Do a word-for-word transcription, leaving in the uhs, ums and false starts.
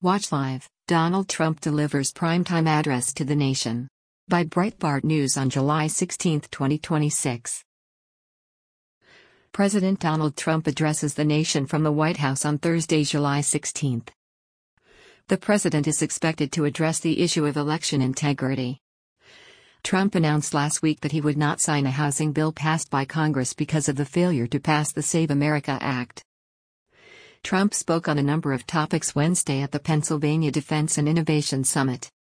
Watch live. Donald Trump delivers primetime address to the nation. By Breitbart News on July sixteenth, twenty twenty-six. President Donald Trump addresses the nation from the White House on Thursday, July sixteenth. The president is expected to address the issue of election integrity. Trump announced last week that he would not sign a housing bill passed by Congress because of the failure to pass the Save America Act. Trump spoke on a number of topics Wednesday at the Pennsylvania Defense and Innovation Summit.